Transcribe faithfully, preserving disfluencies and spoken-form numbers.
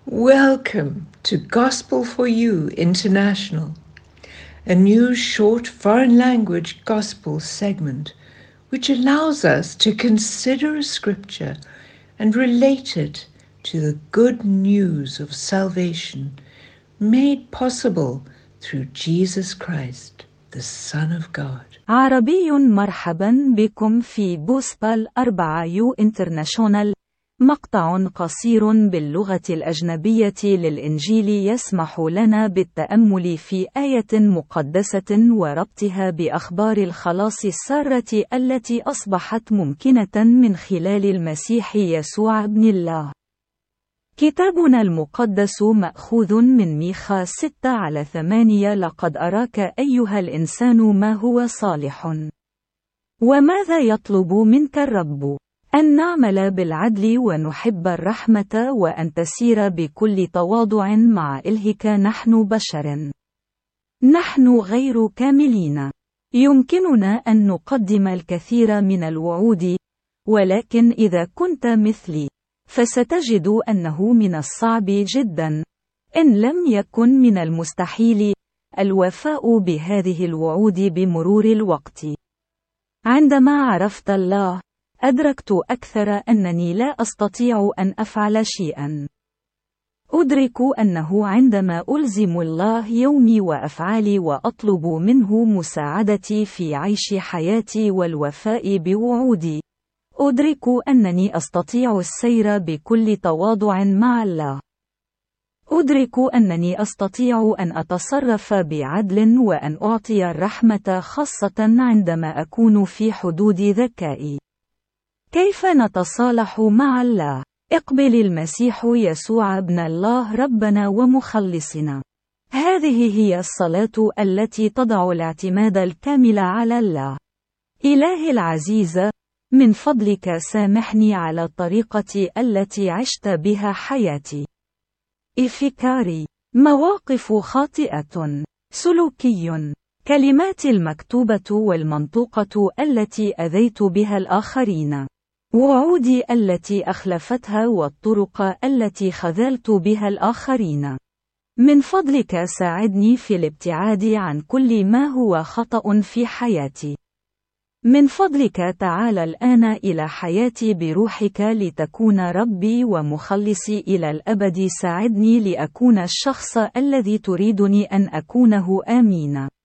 Welcome to Gospel for You International, a new short foreign language gospel segment which allows us to consider a scripture and relate it to the good news of salvation made possible through Jesus Christ, the Son of God. عربي. مرحبا بكم في بوسبال أربعة يو انترناشونال، مقطع قصير باللغة الأجنبية للإنجيل يسمح لنا بالتأمل في آية مقدسة وربطها بأخبار الخلاص السارة التي أصبحت ممكنة من خلال المسيح يسوع ابن الله. كتابنا المقدس مأخوذ من ميخا ستة على ثمانية. لقد أراك أيها الإنسان ما هو صالح. وماذا يطلب منك الرب؟ أن نعمل بالعدل ونحب الرحمة وأن تسير بكل تواضع مع إلهك. نحن بشر، نحن غير كاملين. يمكننا أن نقدم الكثير من الوعود، ولكن إذا كنت مثلي فستجد أنه من الصعب جدا، إن لم يكن من المستحيل، الوفاء بهذه الوعود بمرور الوقت. عندما عرفت الله، أدركت أكثر أنني لا أستطيع أن أفعل شيئا. أدرك أنه عندما ألزم الله يومي وأفعالي وأطلب منه مساعدتي في عيش حياتي والوفاء بوعودي، أدرك أنني أستطيع السير بكل تواضع مع الله. أدرك أنني أستطيع أن أتصرف بعدل وأن أعطي الرحمة، خاصة عندما أكون في حدود ذكائي. كيف نتصالح مع الله؟ اقبل المسيح يسوع ابن الله ربنا ومخلصنا. هذه هي الصلاة التي تضع الاعتماد الكامل على الله. إلهي العزيز، من فضلك سامحني على الطريقة التي عشت بها حياتي. إفكاري، مواقف خاطئة، سلوكي، كلمات المكتوبة والمنطوقة التي أذيت بها الآخرين، وعودي التي أخلفتها والطرق التي خذلت بها الآخرين. من فضلك ساعدني في الابتعاد عن كل ما هو خطأ في حياتي. من فضلك تعال الآن إلى حياتي بروحك لتكون ربي ومخلصي إلى الأبد. ساعدني لأكون الشخص الذي تريدني أن أكونه. آمين.